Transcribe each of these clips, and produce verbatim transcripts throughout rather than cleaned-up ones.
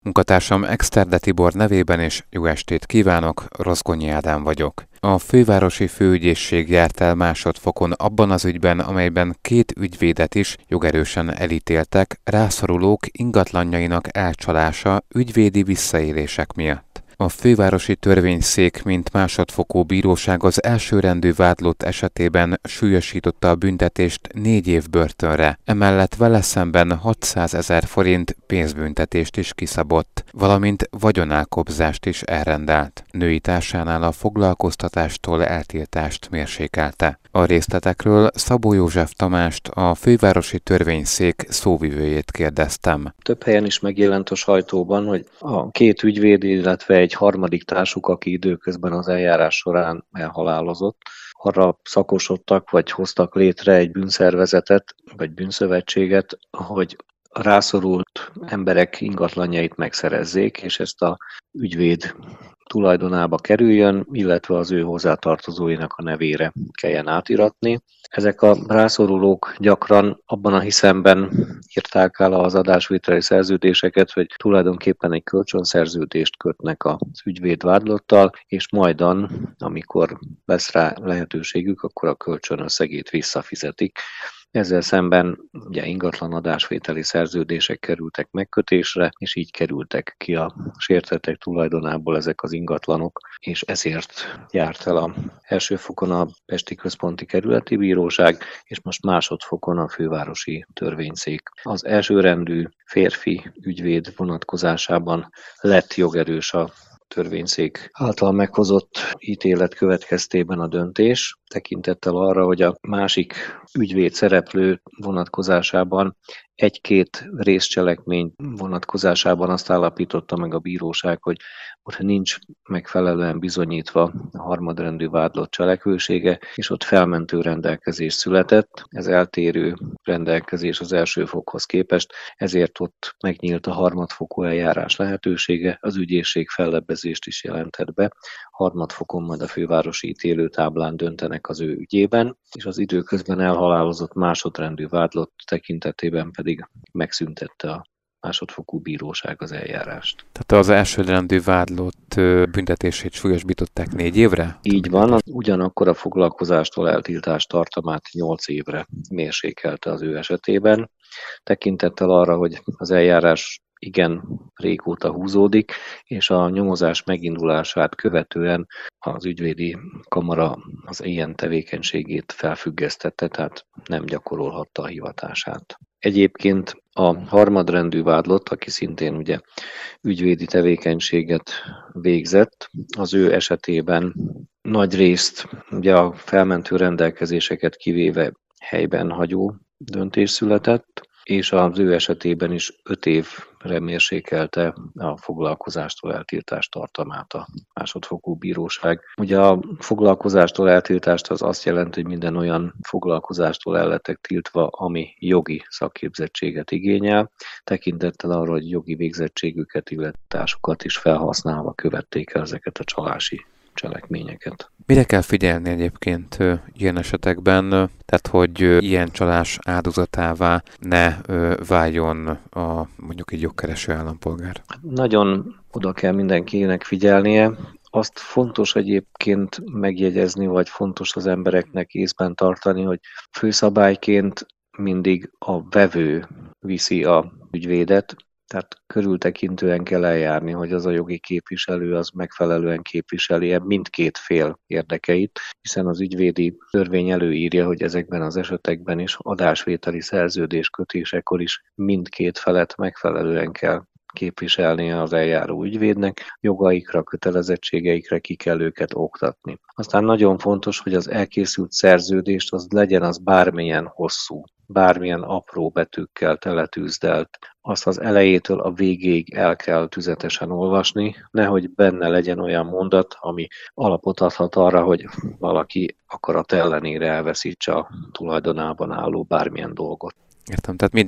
Munkatársam Exterde Tibor nevében is jó estét kívánok, Rozgonyi Ádám vagyok. A fővárosi főügyészség járt el másodfokon abban az ügyben, amelyben két ügyvédet is jogerősen elítéltek rászorulók ingatlanjainak elcsalása ügyvédi visszaélések miatt. A fővárosi törvényszék, mint másodfokú bíróság az elsőrendű vádlott esetében súlyosította a büntetést négy év börtönre, emellett vele szemben hatszázezer forint pénzbüntetést is kiszabott, valamint vagyonelkobzást is elrendelt. Női társánál a foglalkoztatástól eltiltást mérsékelte. A részletekről Szabó József Tamást, a fővárosi törvényszék szóvivőjét kérdeztem. Több helyen is megjelent a sajtóban, hogy a két ügyvéd, illetve egy harmadik társuk, aki időközben az eljárás során elhalálozott, arra szakosodtak, vagy hoztak létre egy bűnszervezetet, vagy bűnszövetséget, hogy a rászorult emberek ingatlanjait megszerezzék, és ezt a ügyvéd tulajdonába kerüljön, illetve az ő hozzátartozóinak a nevére kelljen átiratni. Ezek a rászorulók gyakran abban a hiszemben írták el az adásvételi szerződéseket, hogy tulajdonképpen egy kölcsönszerződést kötnek az ügyvéd vádlottal, és majdan, amikor lesz rá lehetőségük, akkor a kölcsön összegét visszafizetik. Ezzel szemben ugye ingatlan adásvételi szerződések kerültek megkötésre, és így kerültek ki a sértettek tulajdonából ezek az ingatlanok, és ezért járt el a első fokon a Pesti Központi Kerületi Bíróság, és most másodfokon a fővárosi törvényszék. Az elsőrendű férfi ügyvéd vonatkozásában lett jogerős a törvényszék által meghozott ítélet következtében a döntés, tekintettel arra, hogy a másik ügyvéd szereplő vonatkozásában egy-két részcselekmény vonatkozásában azt állapította meg a bíróság, hogy ott nincs megfelelően bizonyítva a harmadrendű vádlott cselekvősége, és ott felmentő rendelkezés született. Ez eltérő rendelkezés az első fokhoz képest, ezért ott megnyílt a harmadfokú eljárás lehetősége, az ügyészség fellebbezést is jelentett be. Harmadfokon majd a fővárosi ítélőtáblán döntenek az ő ügyében, és az időközben elhalálozott másodrendű vádlott tekintetében pedig megszüntette a másodfokú bíróság az eljárást. Tehát az elsőrendű vádlott büntetését súlyosbították négy évre? Így van, ugyanakkor a foglalkozástól eltiltás tartamát nyolc évre mérsékelte az ő esetében. Tekintettel arra, hogy az eljárás igen régóta húzódik, és a nyomozás megindulását követően az ügyvédi kamara az ilyen tevékenységét felfüggesztette, tehát nem gyakorolhatta a hivatását. Egyébként a harmadrendű vádlott, aki szintén ugye ügyvédi tevékenységet végzett, az ő esetében nagy részt ugye a felmentő rendelkezéseket kivéve helyben hagyó döntés született, és az ő esetében is öt évre mérsékelte a foglalkozástól eltiltás tartamát a másodfokú bíróság. Ugye a foglalkozástól eltiltást az azt jelenti, hogy minden olyan foglalkozástól el lettek tiltva, ami jogi szakképzettséget igényel, tekintettel arra, hogy jogi végzettségüket, illetve tásukat is felhasználva követték el ezeket a csalási cselekményeket. Mire kell figyelni egyébként ilyen esetekben, tehát hogy ilyen csalás áldozatává ne váljon a mondjuk egy jogkereső állampolgár? Nagyon oda kell mindenkinek figyelnie. Azt fontos egyébként megjegyezni, vagy fontos az embereknek észben tartani, hogy főszabályként mindig a vevő viszi a ügyvédet, tehát körültekintően kell eljárni, hogy az a jogi képviselő az megfelelően képviseli mindkét fél érdekeit, hiszen az ügyvédi törvény előírja, hogy ezekben az esetekben is adásvételi szerződés kötésekor is mindkét felet megfelelően kell képviselnie az eljáró ügyvédnek, jogaikra, kötelezettségeikre ki kell őket oktatni. Aztán nagyon fontos, hogy az elkészült szerződést az legyen az bármilyen hosszú, bármilyen apró betűkkel teletűzdelt, azt az elejétől a végéig el kell tüzetesen olvasni, nehogy benne legyen olyan mondat, ami alapot adhat arra, hogy valaki akarat ellenére elveszítse a tulajdonában álló bármilyen dolgot. Értem, tehát mindig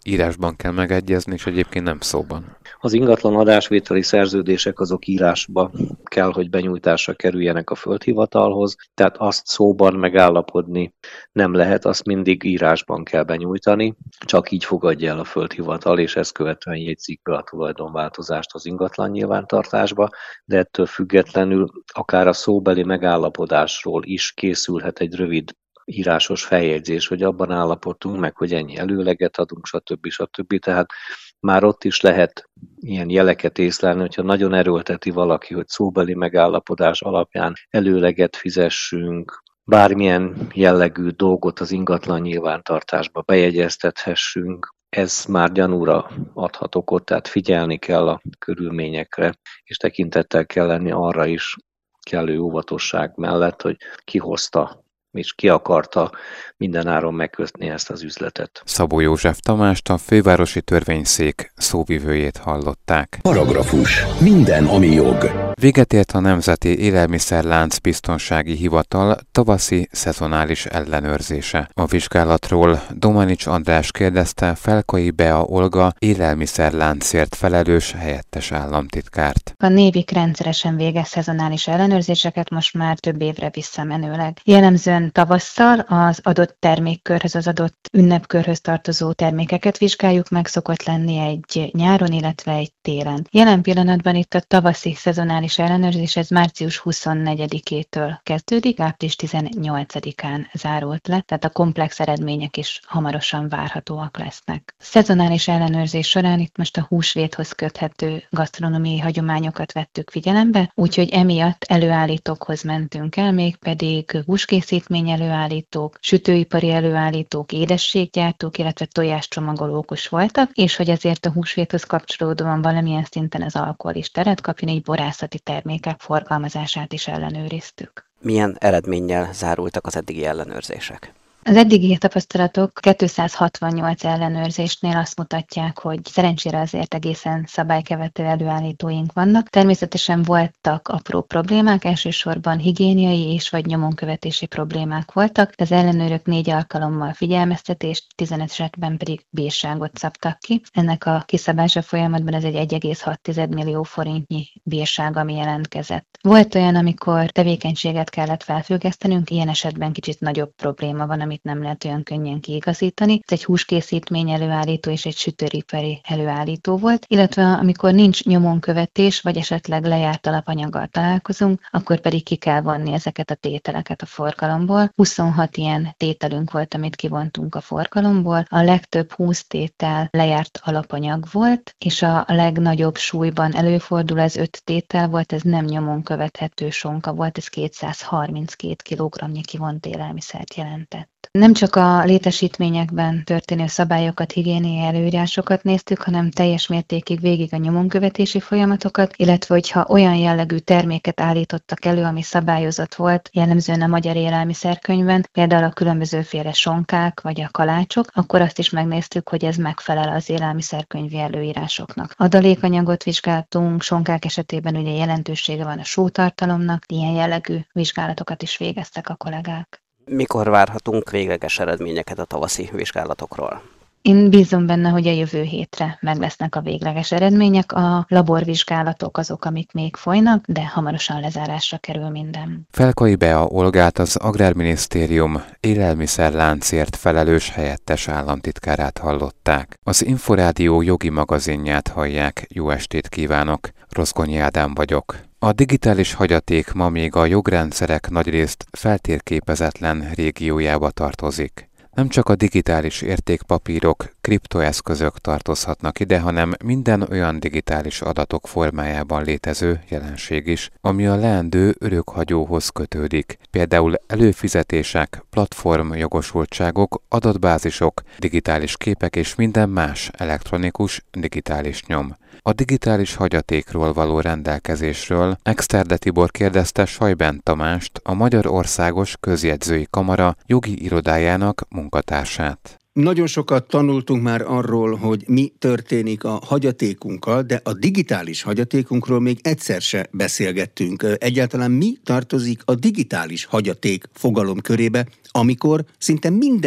írásban kell megegyezni, és egyébként nem szóban. Az ingatlan adásvételi szerződések azok írásba kell, hogy benyújtásra kerüljenek a földhivatalhoz, tehát azt szóban megállapodni nem lehet, azt mindig írásban kell benyújtani, csak így fogadja el a földhivatal, és ezt követően jegyzik be a tulajdonváltozást az ingatlan nyilvántartásba, de ettől függetlenül akár a szóbeli megállapodásról is készülhet egy rövid írásos feljegyzés, hogy abban állapodtunk meg, hogy ennyi előleget adunk, stb. stb. Tehát már ott is lehet ilyen jeleket észlelni, hogyha nagyon erőlteti valaki, hogy szóbeli megállapodás alapján előleget fizessünk, bármilyen jellegű dolgot az ingatlan nyilvántartásba bejegyeztethessünk, ez már gyanúra adhat okot, tehát figyelni kell a körülményekre, és tekintettel kell lenni arra is, kellő óvatosság mellett, hogy ki hozta és ki akarta mindenáron megkötni ezt az üzletet. Szabó József Tamást, a Fővárosi Törvényszék szóvivőjét hallották. Paragrafus. Minden, ami jog. Véget ért a Nemzeti Élelmiszerlánc Biztonsági Hivatal tavaszi szezonális ellenőrzése. A vizsgálatról Domanics András kérdezte Felkai Bea Olga élelmiszerláncért felelős helyettes államtitkárt. A Névik rendszeresen végez szezonális ellenőrzéseket most már több évre visszamenőleg. Jellemzően tavasszal az adott termékkörhöz, az adott ünnepkörhöz tartozó termékeket vizsgáljuk meg, szokott lenni egy nyáron, illetve egy télen. Jelen pillanatban itt a tavaszi szezonális ellenőrzés, ez március huszonnegyedikétől kezdődik, április tizennyolcadikán zárult le, tehát a komplex eredmények is hamarosan várhatóak lesznek. Szezonális ellenőrzés során itt most a húsvéthoz köthető gasztronómiai hagyományokat vettük figyelembe, úgyhogy emiatt előállítókhoz mentünk el, mégpedig húskészítmény előállítók, sütőipari előállítók, édességgyártók, illetve tojáscsomagolók is voltak, és hogy azért a húsvéthoz kapcsolódóan valamilyen szinten az alkohol is teret kapjon, így borászati termékek forgalmazását is ellenőriztük. Milyen eredménnyel zárultak az eddigi ellenőrzések? Az eddigi tapasztalatok kétszázhatvannyolc ellenőrzésnél azt mutatják, hogy szerencsére azért egészen szabálykövető előállítóink vannak. Természetesen voltak apró problémák, elsősorban higiéniai és vagy nyomonkövetési problémák voltak, de az ellenőrök négy alkalommal figyelmeztetést, tizenöt esetben pedig bírságot szabtak ki. Ennek a kiszabása folyamatban ez egy egy egész hat millió forintnyi bírság, ami jelentkezett. Volt olyan, amikor tevékenységet kellett felfüggesztenünk, ilyen esetben kicsit nagyobb probléma van, amit nem lehet olyan könnyen kiigazítani. Ez egy húskészítmény előállító és egy sütőipari előállító volt, illetve amikor nincs nyomonkövetés, vagy esetleg lejárt alapanyaggal találkozunk, akkor pedig ki kell vonni ezeket a tételeket a forgalomból. huszonhat ilyen tételünk volt, amit kivontunk a forgalomból. A legtöbb húsz tétel lejárt alapanyag volt, és a legnagyobb súlyban előfordul, ez öt tétel volt, ez nem nyomon követhető sonka volt, ez kétszázharminckét kilogramnyi kivont élelmiszert jelentett. Nem csak a létesítményekben történő szabályokat, higiéniai előírásokat néztük, hanem teljes mértékig végig a nyomonkövetési folyamatokat, illetve hogyha olyan jellegű terméket állítottak elő, ami szabályozott volt, jellemzően a magyar élelmiszerkönyvben, például a különbözőféle sonkák vagy a kalácsok, akkor azt is megnéztük, hogy ez megfelel az élelmiszerkönyvi előírásoknak. Adalékanyagot vizsgáltunk, sonkák esetében ugye jelentősége van a sótartalomnak, ilyen jellegű vizsgálatokat is végeztek a kollégák. Mikor várhatunk végleges eredményeket a tavaszi vizsgálatokról? Én bízom benne, hogy a jövő hétre meg lesznek a végleges eredmények. A laborvizsgálatok azok, amik még folynak, de hamarosan lezárásra kerül minden. Felkai Bea Olgát, az Agrárminisztérium élelmiszerláncért felelős helyettes államtitkárát hallották. Az Inforádió jogi magazinját hallják. Jó estét kívánok! Rozgonyi Ádám vagyok. A digitális hagyaték ma még a jogrendszerek nagyrészt feltérképezetlen régiójába tartozik. Nem csak a digitális értékpapírok, kriptoeszközök tartozhatnak ide, hanem minden olyan digitális adatok formájában létező jelenség is, ami a leendő örökhagyóhoz kötődik. Például előfizetések, platformjogosultságok, adatbázisok, digitális képek és minden más elektronikus digitális nyom. A digitális hagyatékról való rendelkezésről Exterde Tibor kérdezte Sajben Tamást, a Magyar Országos Közjegyzői Kamara jogi irodájának munkatársát. Nagyon sokat tanultunk már arról, hogy mi történik a hagyatékunkkal, de a digitális hagyatékunkról még egyszer se beszélgettünk. Egyáltalán mi tartozik a digitális hagyaték fogalom körébe, amikor szinte mindent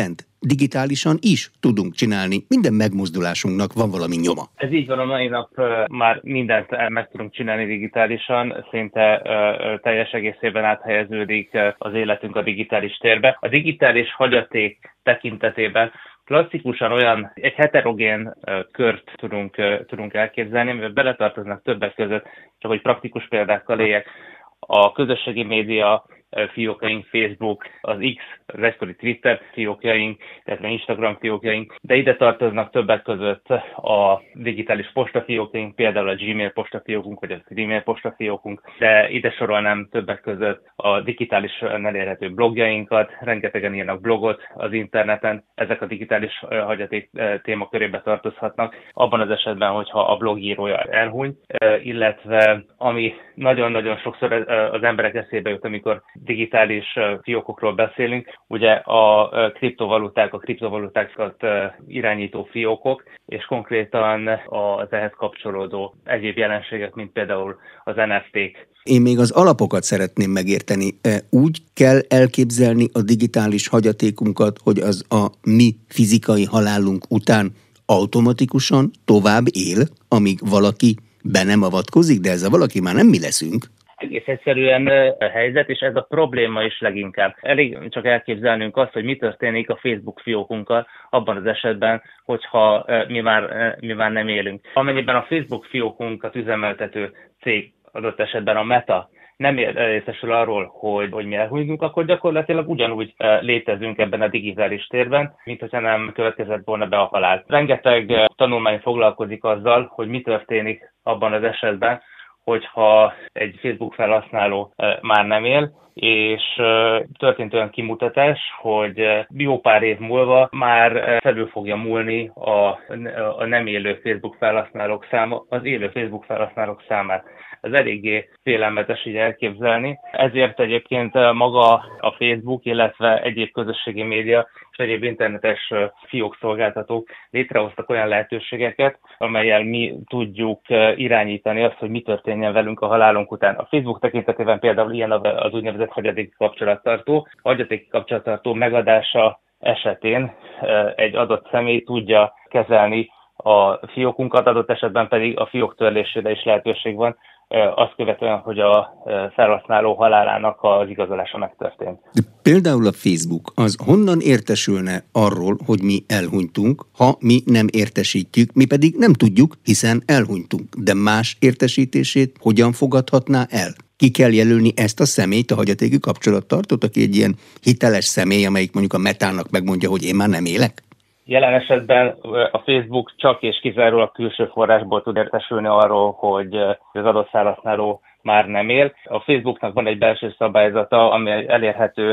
digitálisan is tudunk csinálni. Minden megmozdulásunknak van valami nyoma. Ez így van, a mai nap már mindent meg tudunk csinálni digitálisan, szinte teljes egészében áthelyeződik az életünk a digitális térbe. A digitális hagyaték tekintetében klasszikusan olyan, egy heterogén kört tudunk, tudunk elképzelni, amivel beletartoznak többek között, csak hogy praktikus példákkal éljek, a közösségi média fiókjaink, Facebook, az X, az egykori Twitter fiókjaink, illetve Instagram fiókjaink, de ide tartoznak többek között a digitális postafiókjaink, például a Gmail postafiókunk, vagy a e-mail postafiókunk, de ide sorolnám többek között a digitálisan elérhető blogjainkat, rengetegen írnak blogot az interneten, ezek a digitális hagyaték témakörébe tartozhatnak, abban az esetben, hogyha a blogírója elhuny, illetve ami nagyon-nagyon sokszor az emberek eszébe jut, amikor digitális fiókokról beszélünk, ugye a kriptovaluták, a kriptovalutákat irányító fiókok, és konkrétan az ehhez kapcsolódó egyéb jelenségek, mint például az en ef té-k. Én még az alapokat szeretném megérteni. Úgy kell elképzelni a digitális hagyatékunkat, hogy az a mi fizikai halálunk után automatikusan tovább él, amíg valaki be nem avatkozik, de ez a valaki már nem mi leszünk. Egész egyszerűen a helyzet, és ez a probléma is leginkább. Elég csak elképzelnünk azt, hogy mi történik a Facebook fiókunkkal abban az esetben, hogyha mi már, mi már nem élünk. Amennyiben a Facebook fiókunkat üzemeltető cég, adott esetben a Meta, nem részesül arról, hogy, hogy mi elhunyunk, akkor gyakorlatilag ugyanúgy létezünk ebben a digitális térben, mint hogyha nem következett volna be a halál. Rengeteg tanulmány foglalkozik azzal, hogy mi történik abban az esetben, hogyha egy Facebook felhasználó már nem él, és történt olyan kimutatás, hogy jó pár év múlva már felül fogja múlni a, a nem élő Facebook felhasználók száma az élő Facebook felhasználók számát. Ez eléggé félelmetes így elképzelni. Ezért egyébként maga a Facebook, illetve egyéb közösségi média és egyéb internetes fiókszolgáltatók létrehoztak olyan lehetőségeket, amellyel mi tudjuk irányítani azt, hogy mi történjen velünk a halálunk után. A Facebook tekintetében például ilyen az úgynevezett hagyatéki kapcsolattartó. A hagyatéki kapcsolattartó megadása esetén egy adott személy tudja kezelni a fiókunkat, adott esetben pedig a fiók törlésére is lehetőség van, azt követően, hogy a felhasználó halálának az igazolása megtörtént. De például a Facebook az honnan értesülne arról, hogy mi elhunytunk, ha mi nem értesítjük, mi pedig nem tudjuk, hiszen elhunytunk. De más értesítését hogyan fogadhatná el? Ki kell jelölni ezt a személyt, a hagyatéki kapcsolattartót, aki egy ilyen hiteles személy, amelyik mondjuk a Metának megmondja, hogy én már nem élek? Jelen esetben a Facebook csak és kizárólag külső forrásból tud értesülni arról, hogy az adott felhasználó már nem él. A Facebooknak van egy belső szabályzata, ami elérhető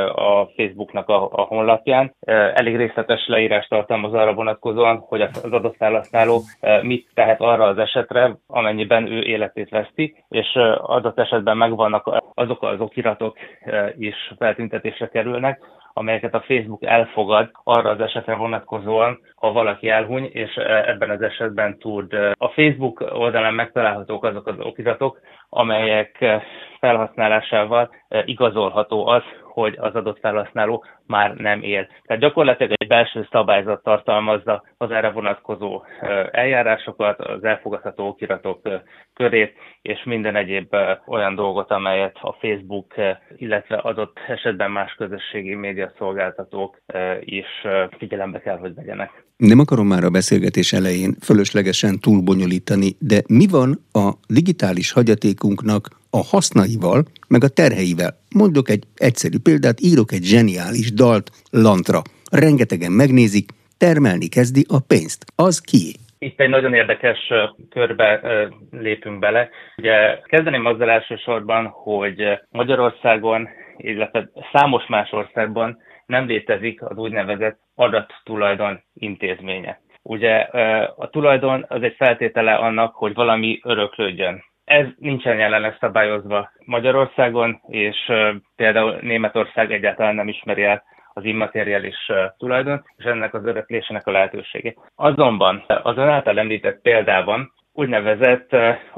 a Facebooknak a, a honlapján. Elég részletes leírást tartalmaz arra vonatkozóan, hogy az adott felhasználó mit tehet arra az esetre, amennyiben ő életét veszti, és adott esetben megvannak azok az okiratok is feltüntetésre kerülnek, amelyeket a Facebook elfogad arra az esetre vonatkozóan, ha valaki elhuny, és ebben az esetben tud. A Facebook oldalán megtalálhatók azok az okiratok, amelyek felhasználásával igazolható az, hogy az adott felhasználó már nem él. Tehát gyakorlatilag egy belső szabályzat tartalmazza az erre vonatkozó eljárásokat, az elfogadható okiratok körét, és minden egyéb olyan dolgot, amelyet a Facebook, illetve adott esetben más közösségi médiaszolgáltatók is figyelembe kell, hogy vegyenek. Nem akarom már a beszélgetés elején fölöslegesen túlbonyolítani, de mi van a digitális hagyatékunknak a hasznaival, meg a terheivel? Mondok egy egyszerű példát, írok egy zseniális dalt lantra. Rengetegen megnézik, termelni kezdi a pénzt. Az ki? Itt egy nagyon érdekes körbe lépünk bele. Ugye kezdeném azzal elsősorban, hogy Magyarországon, illetve számos más országban nem létezik az úgynevezett adattulajdon intézménye. Ugye a tulajdon az egy feltétele annak, hogy valami öröklődjön. Ez nincsen jelenleg szabályozva Magyarországon, és például Németország egyáltalán nem ismeri el az immateriális tulajdon, és ennek az öröklésének a lehetőségét. Azonban az ön által említett példában úgynevezett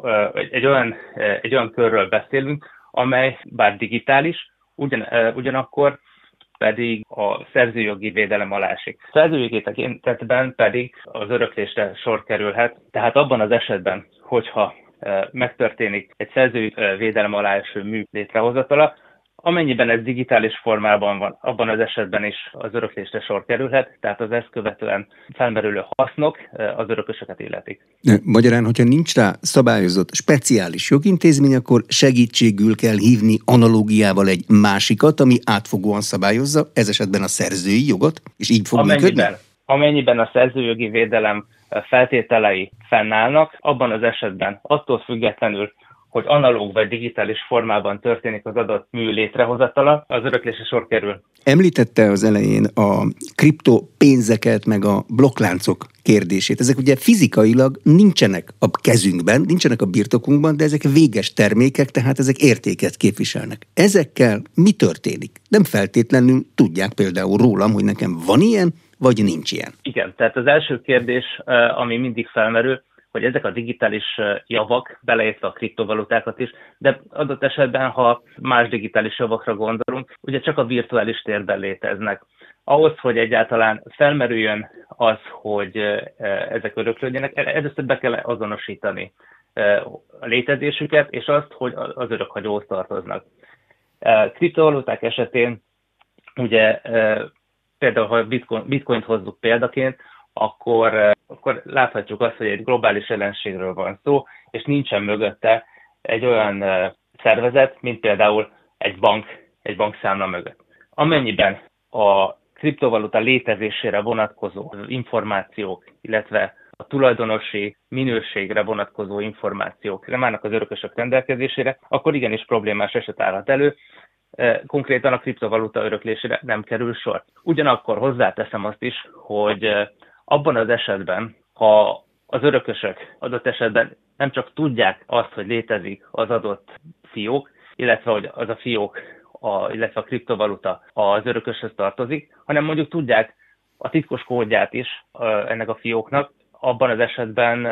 egy olyan, egy olyan körről beszélünk, amely bár digitális, ugyan, ugyanakkor pedig a szerzőjogi védelem alá esik. A szerzőjogi tekintetben pedig az öröklésre sor kerülhet, tehát abban az esetben, hogyha megtörténik egy szerzői védelem alá eső mű létrehozatala, amennyiben ez digitális formában van, abban az esetben is az öröklésre sor kerülhet, tehát az ezt követően felmerülő hasznok az örökösöket illetik. Magyarán, hogyha nincs rá szabályozott speciális jogintézmény, akkor segítségül kell hívni analógiával egy másikat, ami átfogóan szabályozza, ez esetben a szerzői jogot, és így fog amennyiben, működni? Amennyiben a szerzőjogi védelem feltételei fennállnak, abban az esetben attól függetlenül, hogy analóg vagy digitális formában történik az adott mű létrehozatala, az öröklésre sor kerül. Említette az elején a kriptopénzeket, meg a blokkláncok kérdését. Ezek ugye fizikailag nincsenek a kezünkben, nincsenek a birtokunkban, de ezek véges termékek, tehát ezek értéket képviselnek. Ezekkel mi történik? Nem feltétlenül tudják például rólam, hogy nekem van ilyen, vagy nincs ilyen. Igen, tehát az első kérdés, ami mindig felmerül, hogy ezek a digitális javak, beleértve a kriptovalutákat is, de adott esetben, ha más digitális javakra gondolunk, ugye csak a virtuális térben léteznek. Ahhoz, hogy egyáltalán felmerüljön az, hogy ezek öröklődjenek, először be kell azonosítani a létezésüket, és azt, hogy az örökhagyóhoz tartoznak. Kriptovaluták esetén, ugye például, ha bitcoin, bitcoint hozzuk példaként, akkor, akkor láthatjuk azt, hogy egy globális jelenségről van szó, és nincsen mögötte egy olyan szervezet, mint például egy bank, egy bankszámla mögött. Amennyiben a kriptovaluta létezésére vonatkozó információk, illetve a tulajdonosi minőségre vonatkozó információk nem állnak az örökösök rendelkezésére, akkor igenis problémás eset állhat elő, konkrétan a kriptovaluta öröklésére nem kerül sor. Ugyanakkor hozzáteszem azt is, hogy abban az esetben, ha az örökösök adott esetben nem csak tudják azt, hogy létezik az adott fiók, illetve hogy az a fiók, a, illetve a kriptovaluta az örököshöz tartozik, hanem mondjuk tudják a titkos kódját is ennek a fióknak, abban az esetben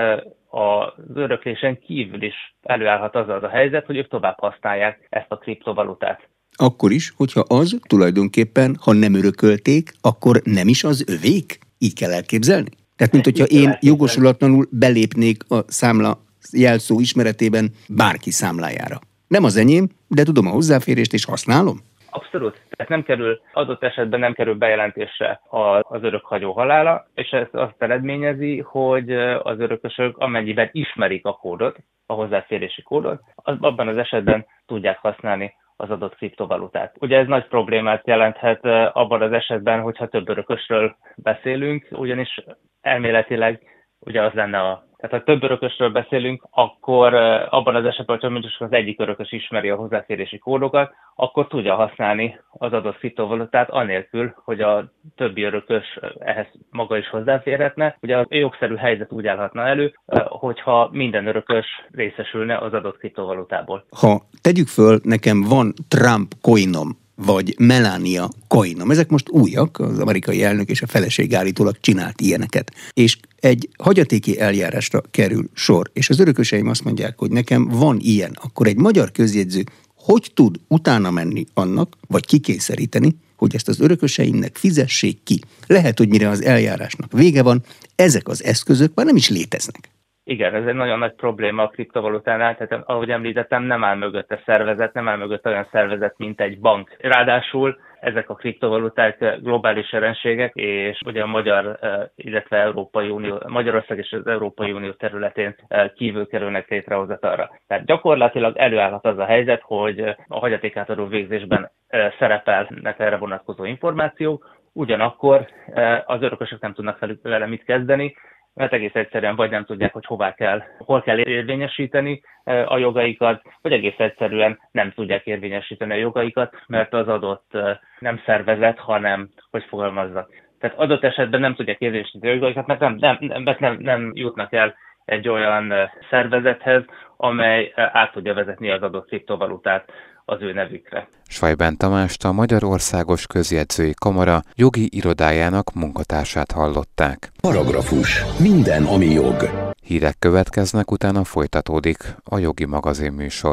az öröklésen kívül is előállhat az az a helyzet, hogy ők tovább használják ezt a kriptovalutát. Akkor is, hogyha az tulajdonképpen, ha nem örökölték, akkor nem is az övék? Így kell elképzelni? Tehát, mint hogyha én jogosulatlanul belépnék a számla jelszó ismeretében bárki számlájára. Nem az enyém, de tudom a hozzáférést és használom? Abszolút. Tehát nem kerül, adott esetben nem kerül bejelentésre az örökhagyó halála, és ez azt eredményezi, hogy az örökösök amennyiben ismerik a kódot, a hozzáférési kódot, abban az esetben tudják használni az adott kriptovalutát. Ugye ez nagy problémát jelenthet abban az esetben, hogyha több örökösről beszélünk, ugyanis elméletileg ugye az lenne a... Tehát ha több örökösről beszélünk, akkor abban az esetben, hogyha mondjuk az egyik örökös ismeri a hozzáférési kódokat, akkor tudja használni az adott kriptovalutát anélkül, hogy a többi örökös ehhez maga is hozzáférhetne. Ugye a jogszerű helyzet úgy állhatna elő, hogyha minden örökös részesülne az adott kriptovalutából. Ha tegyük föl, nekem van Trump coinom, vagy Melania coinom. Ezek most újak, az amerikai elnök és a feleség állítólag csinált ilyeneket. És egy hagyatéki eljárásra kerül sor, és az örököseim azt mondják, hogy nekem van ilyen, akkor egy magyar közjegyző hogy tud utána menni annak, vagy kikényszeríteni, hogy ezt az örököseimnek fizessék ki. Lehet, hogy mire az eljárásnak vége van, ezek az eszközök már nem is léteznek. Igen, ez egy nagyon nagy probléma a kriptovalutánál, tehát ahogy említettem, nem áll mögötte szervezet, nem áll mögött olyan szervezet, mint egy bank. Ráadásul ezek a kriptovaluták globális jelenségek, és ugye a Magyar, illetve Európai Unió, Magyarország és az Európai Unió területén kívül kerülnek létrehozatalra. Tehát gyakorlatilag előállhat az a helyzet, hogy a hagyatékátadó végzésben szerepelnek erre vonatkozó információk, ugyanakkor az örökösök nem tudnak vele mit kezdeni, mert egész egyszerűen vagy nem tudják, hogy hová kell, hol kell érvényesíteni a jogaikat, vagy egész egyszerűen nem tudják érvényesíteni a jogaikat, mert az adott nem szervezet, hanem, hogy fogalmazzak. Tehát adott esetben nem tudják érvényesíteni a jogaikat, mert nem, nem, nem, nem, nem jutnak el egy olyan szervezethez, amely át tudja vezetni az adott kriptovalutát az ő nevükre. Schweiben Tamást, a Magyar Országos Közjegyzői Kamara jogi irodájának munkatársát hallották. Paragrafus. Minden, ami jog. Hírek következnek, utána folytatódik a Jogi Magazin műsor.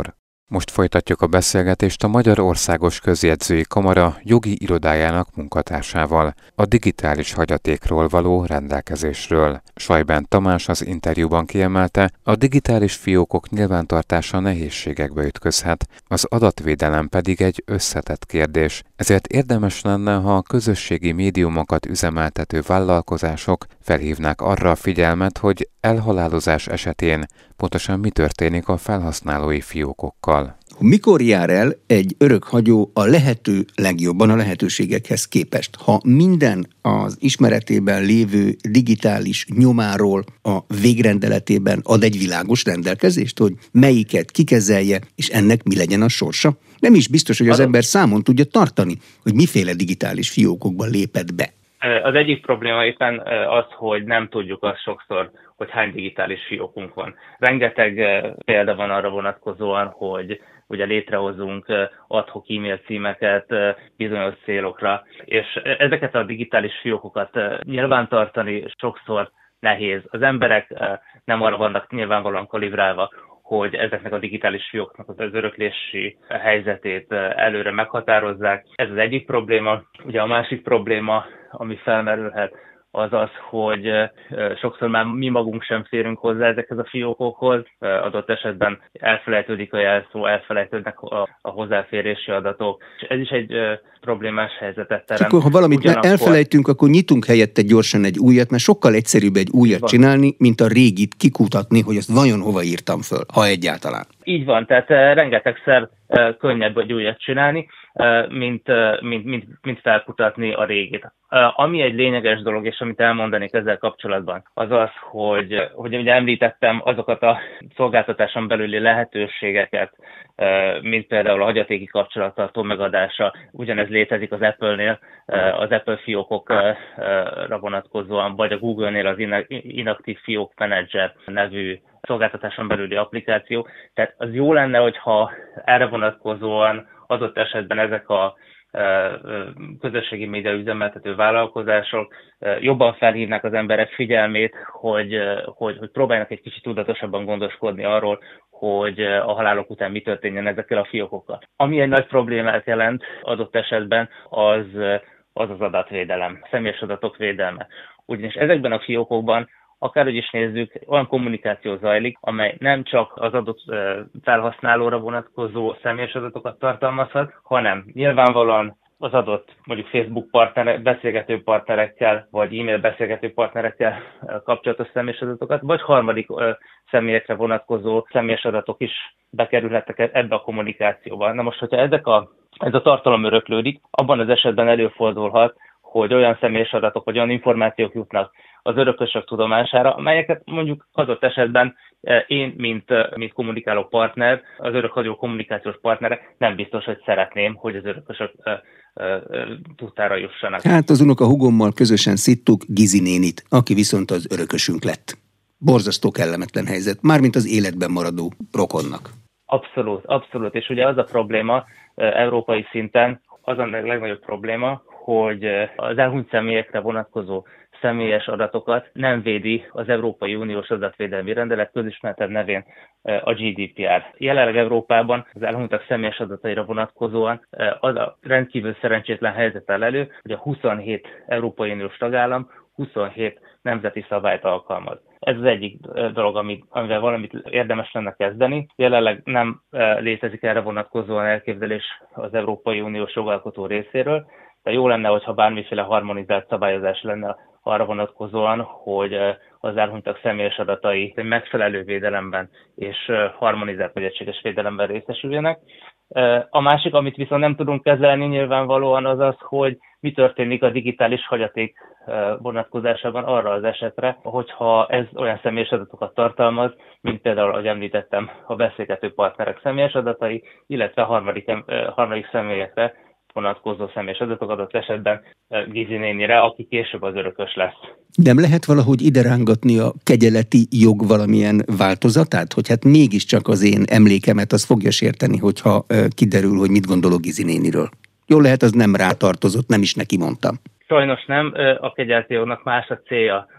Most folytatjuk a beszélgetést a Magyar Országos Közjegyzői Kamara jogi irodájának munkatársával, a digitális hagyatékról való rendelkezésről. Sajbán Tamás az interjúban kiemelte, a digitális fiókok nyilvántartása nehézségekbe ütközhet, az adatvédelem pedig egy összetett kérdés, ezért érdemes lenne, ha a közösségi médiumokat üzemeltető vállalkozások felhívnák arra a figyelmet, hogy elhalálozás esetén pontosan mi történik a felhasználói fiókokkal. Mikor jár el egy örökhagyó a lehető legjobban a lehetőségekhez képest? Ha minden az ismeretében lévő digitális nyomáról a végrendeletében ad egy világos rendelkezést, hogy melyiket kikezelje, és ennek mi legyen a sorsa? Nem is biztos, hogy az ember számon tudja tartani, hogy miféle digitális fiókokban lépett be. Az egyik probléma éppen az, hogy nem tudjuk azt sokszor, hogy hány digitális fiókunk van. Rengeteg példa van arra vonatkozóan, hogy ugye létrehozunk ad-hoc e-mail címeket bizonyos célokra, és ezeket a digitális fiókokat nyilvántartani sokszor nehéz. Az emberek nem arra vannak nyilvánvalóan kalibrálva, hogy ezeknek a digitális fióknak az öröklési helyzetét előre meghatározzák. Ez az egyik probléma. Ugye a másik probléma, ami felmerülhet, az az, hogy sokszor már mi magunk sem férünk hozzá ezekhez a fiókokhoz. Adott esetben elfelejtődik a jelszó, elfelejtődnek a, a hozzáférési adatok. És ez is egy problémás helyzetet teremt. Akkor, ha valamit Ugyanakkor... elfelejtünk, akkor nyitunk helyette gyorsan egy újat, mert sokkal egyszerűbb egy újat van csinálni, mint a régit kikutatni, hogy azt vajon hova írtam föl, ha egyáltalán. Így van, tehát rengetegszer könnyebb egy újat csinálni, mint, mint, mint, mint felkutatni a régit. Ami egy lényeges dolog, és amit elmondanék ezzel kapcsolatban, az az, hogy, hogy ugye említettem azokat a szolgáltatáson belüli lehetőségeket, mint például a hagyatéki kapcsolattartó megadása. Ugyanez létezik az Apple-nél, az Apple fiókokra vonatkozóan, vagy a Google-nél az Inactive Fiók Manager nevű szolgáltatáson belüli applikáció. Tehát az jó lenne, hogyha erre vonatkozóan adott esetben ezek a közösségi média üzemeltető vállalkozások jobban felhívnák az emberek figyelmét, hogy, hogy, hogy próbáljanak egy kicsit tudatosabban gondoskodni arról, hogy a halálok után mi történjen ezekkel a fiókokkal. Ami egy nagy problémát jelent adott esetben, az az, az adatvédelem, személyes adatok védelme. Ugyanis ezekben a fiókokban akárhogy is nézzük, olyan kommunikáció zajlik, amely nem csak az adott felhasználóra vonatkozó személyes adatokat tartalmazhat, hanem nyilvánvalóan az adott mondjuk Facebook partnerek, beszélgető partnerekkel, vagy e-mail beszélgető partnerekkel kapcsolatos személyes adatokat, vagy harmadik személyekre vonatkozó személyes adatok is bekerülhetnek ebbe a kommunikációba. Na most, hogyha ezek a, ez a tartalom öröklődik, abban az esetben előfordulhat, hogy olyan személyes adatok, vagy olyan információk jutnak az örökösök tudomására, amelyeket mondjuk adott esetben én, mint, mint kommunikáló partner, az örökhagyó kommunikációs partnere nem biztos, hogy szeretném, hogy az örökösök tudtára jussanak. Hát az unoka hugommal közösen szittuk Gizi nénit, aki viszont az örökösünk lett. Borzasztó kellemetlen helyzet, mármint az életben maradó rokonnak. Abszolút, abszolút. És ugye az a probléma európai szinten, az a legnagyobb probléma, hogy az elhunyt személyekre vonatkozó személyes adatokat nem védi az Európai Uniós adatvédelmi rendelet, közismertebb nevén a gé dé pé er. Jelenleg Európában az elhunytak személyes adataira vonatkozóan az a rendkívül szerencsétlen helyzet áll elő, hogy a huszonhét Európai Uniós tagállam huszonhét nemzeti szabályt alkalmaz. Ez az egyik dolog, amivel valamit érdemes lenne kezdeni. Jelenleg nem létezik erre vonatkozóan elképzelés az Európai Uniós jogalkotó részéről, de jó lenne, hogyha bármiféle harmonizált szabályozás lenne arra vonatkozóan, hogy az elhunytak személyes adatai megfelelő védelemben és harmonizált vagy egységes védelemben részesüljenek. A másik, amit viszont nem tudunk kezelni nyilvánvalóan, az az, hogy mi történik a digitális hagyaték vonatkozásában arra az esetre, hogyha ez olyan személyes adatokat tartalmaz, mint például, ahogy említettem, a beszélgető partnerek személyes adatai, illetve harmadik, harmadik személyekre vonatkozó személyes adatok adott esetben Gizi nénire, aki később az örökös lesz. Nem lehet valahogy ide rángatni a kegyeleti jog valamilyen változatát? Hogy hát mégiscsak az én emlékemet az fogja sérteni, hogyha kiderül, hogy mit gondolok Gizi néniről. Jól lehet, az nem rátartozott, nem is neki mondtam. Sajnos nem, a kegyeleti jognak más a célja.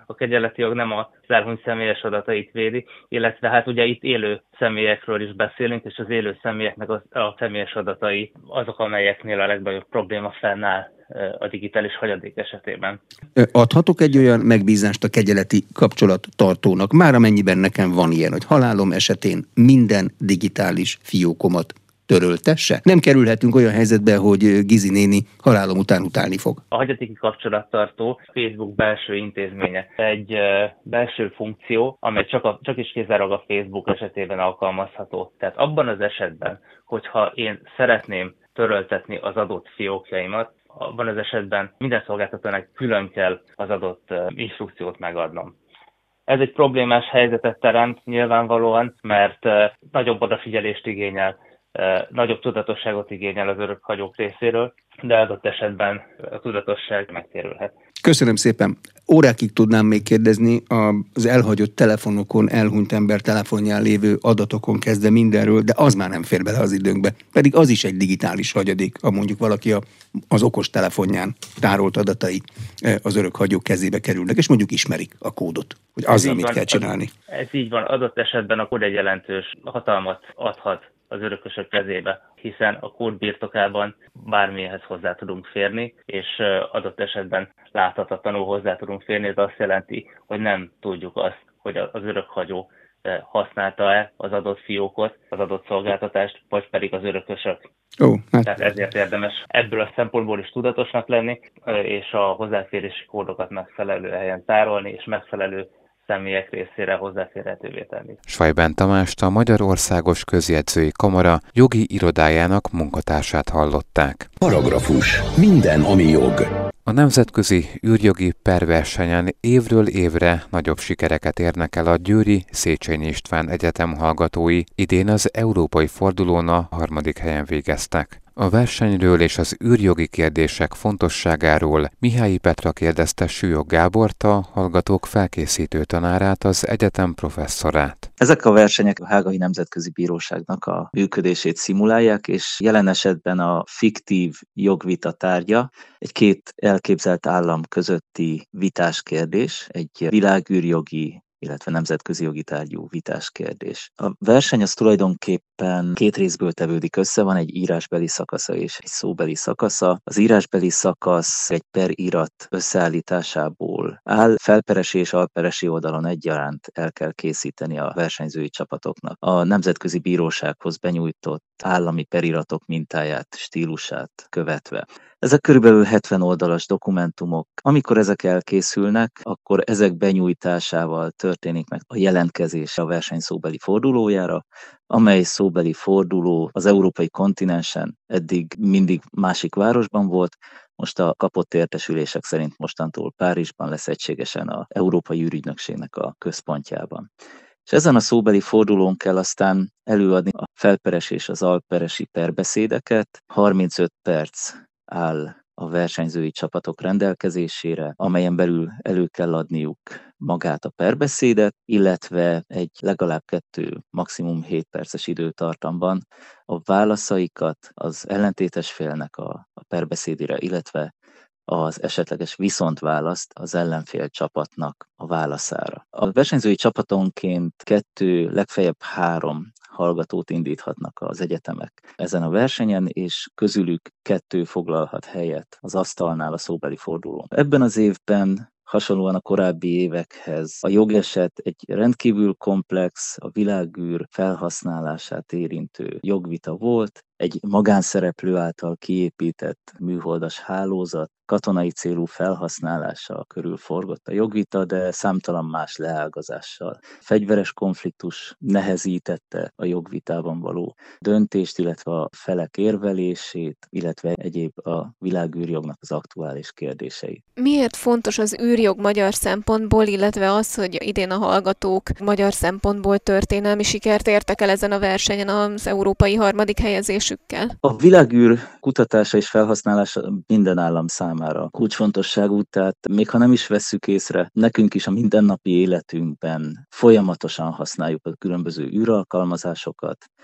a kegyeleti jog nem az elhunyt személyes adatait védi, illetve hát ugye itt élő személyekről is beszélünk, és az élő személyeknek a, a személyes adatai azok, amelyeknél a legnagyobb probléma fennáll a digitális hagyadék esetében. Adhatok egy olyan megbízást a kegyeleti kapcsolattartónak, már amennyiben nekem van ilyen, hogy halálom esetén minden digitális fiókomat töröltesse? Nem kerülhetünk olyan helyzetbe, hogy Gizi néni halálom után utálni fog. A hagyadéki kapcsolattartó Facebook belső intézménye. Egy belső funkció, amely csak, a, csak is kizárólag a Facebook esetében alkalmazható. Tehát abban az esetben, hogyha én szeretném töröltetni az adott fiókjaimat, abban az esetben minden szolgáltatónak külön kell az adott instrukciót megadnom. Ez egy problémás helyzetet teremt nyilvánvalóan, mert nagyobb odafigyelést igényel, nagyobb tudatosságot igényel az örökhagyók részéről, de adott esetben a tudatosság megtérülhet. Köszönöm szépen. Órákig tudnám még kérdezni az elhagyott telefonokon, elhunyt ember telefonján lévő adatokon kezdve mindenről, de az már nem fér bele az időnkbe. Pedig az is egy digitális hagyadék, ha mondjuk valaki a, az okos telefonján tárolt adatai az örökhagyók kezébe kerülnek, és mondjuk ismerik a kódot, hogy azzal mit van, kell csinálni. Ez így van, adott esetben a kód egy jelentős hatalmat adhat az örökösök kezébe, hiszen a kód birtokában bármilyenhez hozzá tudunk férni, és adott esetben láthatatlanul hozzá tudunk férni. Ez azt jelenti, hogy nem tudjuk azt, hogy az örökhagyó használta-e az adott fiókot, az adott szolgáltatást, vagy pedig az örökösök. Ó, hát. Tehát ezért érdemes ebből a szempontból is tudatosnak lenni, és a hozzáférési kódokat megfelelő helyen tárolni, és megfelelő személyek részére hozzáférhetővé tenni. Schweiben Tamást, a Magyarországos Közjegyzői Kamara jogi irodájának munkatársát hallották. Paragrafus. Minden, ami jog. A nemzetközi űrjogi perversenyen évről évre nagyobb sikereket érnek el a győri Széchenyi István Egyetem hallgatói, idén az európai fordulón a harmadik helyen végeztek. A versenyről és az űrjogi kérdések fontosságáról Mihályi Petra kérdezte Sülyog Gábort, a hallgatók felkészítő tanárát, az egyetem professzorát. Ezek a versenyek a Hágai Nemzetközi Bíróságnak a működését szimulálják, és jelen esetben a fiktív jogvita tárgya egy két elképzelt állam közötti vitás kérdés, egy világűrjogi, illetve nemzetközi jogi tárgyú vitás kérdés. A verseny az tulajdonképpen két részből tevődik össze, van egy írásbeli szakasza és egy szóbeli szakasza. Az írásbeli szakasz egy perirat összeállításából áll, felperesi és alperesi oldalon egyaránt el kell készíteni a versenyzői csapatoknak a nemzetközi bírósághoz benyújtott állami periratok mintáját, stílusát követve. Ezek körülbelül hetven oldalas dokumentumok. Amikor ezek elkészülnek, akkor ezek benyújtásával történik meg a jelentkezés a verseny szóbeli fordulójára, amely szóbeli forduló az európai kontinensen eddig mindig másik városban volt, most a kapott értesülések szerint mostantól Párizsban lesz egységesen az Európai űrügynökségnek a központjában. És ezen a szóbeli fordulón kell aztán előadni a felperes és az alperesi perbeszédeket, harmincöt perc áll a versenyzői csapatok rendelkezésére, amelyen belül elő kell adniuk magát a perbeszédet, illetve egy legalább kettő, maximum hét perces időtartamban a válaszaikat az ellentétes félnek a, a perbeszédére, illetve az esetleges viszontválaszt az ellenfél csapatnak a válaszára. A versenyzői csapatonként kettő, legfeljebb három hallgatót indíthatnak az egyetemek ezen a versenyen, és közülük kettő foglalhat helyet az asztalnál a szóbeli fordulón. Ebben az évben hasonlóan a korábbi évekhez a jogeset egy rendkívül komplex, a világűr felhasználását érintő jogvita volt, egy magánszereplő által kiépített műholdas hálózat katonai célú felhasználása körül forgott a jogvita, de számtalan más leágazással. Fegyveres konfliktus nehezítette a jogvitában való döntést, illetve a felek érvelését, illetve egyéb a világűrjognak az aktuális kérdéseit. Miért fontos az űrjog magyar szempontból, illetve az, hogy idén a hallgatók magyar szempontból történelmi sikert értek el ezen a versenyen az európai harmadik helyezésükkel? A világűr kutatása és felhasználása minden állam számára kulcsfontosságú, tehát még ha nem is vesszük észre, nekünk is a mindennapi életünkben folyamatosan használjuk a különböző űralkalmazásokat,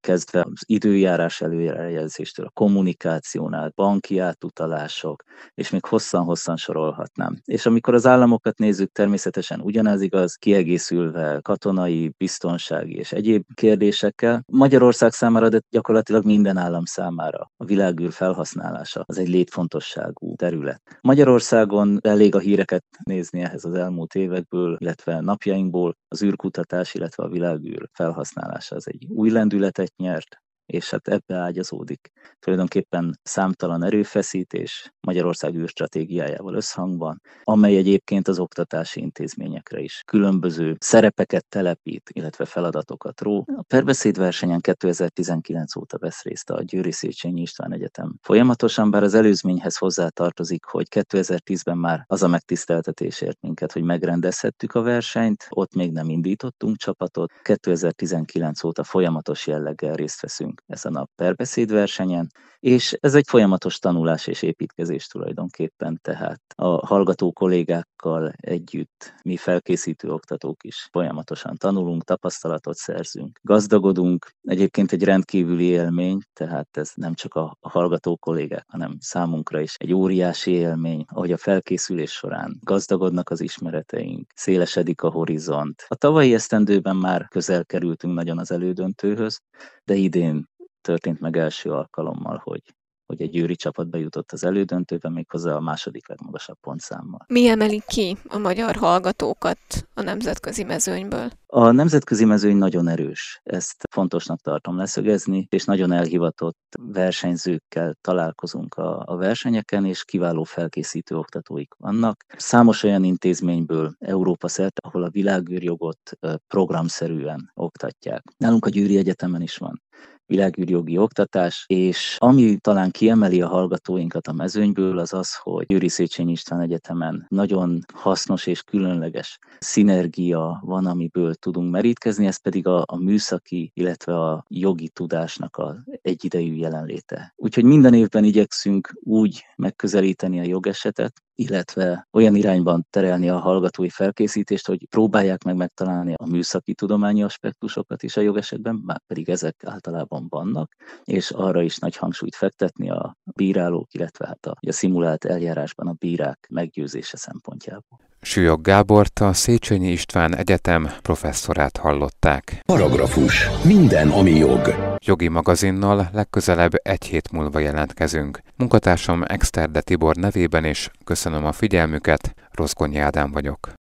kezdve az időjárás előrejelzéstől, a kommunikációnál, banki átutalások, és még hosszan-hosszan sorolhatnám. És amikor az államokat nézzük, természetesen ugyanez igaz, kiegészülve katonai, biztonsági és egyéb kérdésekkel. Magyarország számára, de gyakorlatilag minden állam számára a világűr felhasználása az egy létfontosságú terület. Magyarországon elég a híreket nézni ehhez az elmúlt évekből, illetve napjainkból. Az űrkutatás, illetve a világűr felhasználása az egy új lendületet nyert, és hát ebbe ágyazódik tulajdonképpen számtalan erőfeszítés Magyarország űrstratégiájával összhangban, amely egyébként az oktatási intézményekre is különböző szerepeket telepít, illetve feladatokat ró. A perbeszédversenyen kétezer-tizenkilenc óta vesz részt a Győri Széchenyi István Egyetem folyamatosan, bár az előzményhez hozzátartozik, hogy kétezer-tízben már az a megtiszteltetés ért minket, hogy megrendezhettük a versenyt, ott még nem indítottunk csapatot, kétezer-tizenkilenc óta folyamatos jelleggel részt veszünk ezen a perbeszédversenyen, és ez egy folyamatos tanulás és építkezés tulajdonképpen, tehát a hallgató kollégákkal együtt mi felkészítő oktatók is folyamatosan tanulunk, tapasztalatot szerzünk, gazdagodunk, egyébként egy rendkívüli élmény, tehát ez nem csak a hallgató kollégák, hanem számunkra is egy óriási élmény, ahogy a felkészülés során gazdagodnak az ismereteink, szélesedik a horizont. A tavalyi esztendőben már közel kerültünk nagyon az elődöntőhöz, de idén történt meg első alkalommal, hogy, hogy egy győri csapat bejutott az elődöntőbe, méghozzá a második legmagasabb pontszámmal. Mi emeli ki a magyar hallgatókat a nemzetközi mezőnyből? A nemzetközi mezőny nagyon erős, ezt fontosnak tartom leszögezni, és nagyon elhivatott versenyzőkkel találkozunk a, a versenyeken, és kiváló felkészítő oktatóik vannak. Számos olyan intézményből Európa szerte, ahol a világűrjogot programszerűen oktatják. Nálunk a Győri Egyetemen is van világűrjogi oktatás, és ami talán kiemeli a hallgatóinkat a mezőnyből, az az, hogy Győri Széchenyi István Egyetemen nagyon hasznos és különleges szinergia van, amiből tudunk merítkezni, ez pedig a, a műszaki, illetve a jogi tudásnak az egyidejű jelenléte. Úgyhogy minden évben igyekszünk úgy megközelíteni a jogesetet, illetve olyan irányban terelni a hallgatói felkészítést, hogy próbálják meg megtalálni a műszaki tudományi aspektusokat is a jogesetben, már pedig ezek általában vannak, és arra is nagy hangsúlyt fektetni a bírálók, illetve hát a, a szimulált eljárásban a bírák meggyőzése szempontjából. Sülyog Gábort, a Széchenyi István Egyetem professzorát hallották. Paragrafus. Minden, ami jog. Jogi magazinnal legközelebb egy hét múlva jelentkezünk. Munkatársam Exterde Tibor nevében is köszönöm a figyelmüket, Rozgonyi Ádám vagyok.